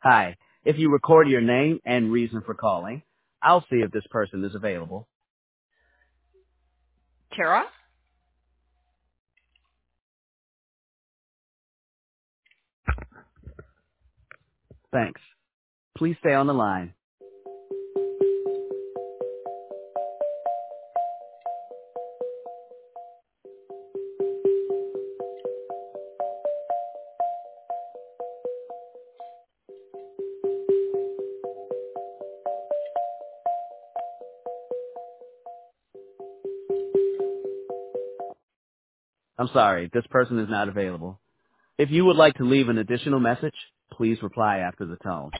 Hi. If you record your name and reason for calling, I'll see if this person is available. Tara? Thanks. Please stay on the line. I'm sorry, this person is not available. If you would like to leave an additional message, please reply after the tone.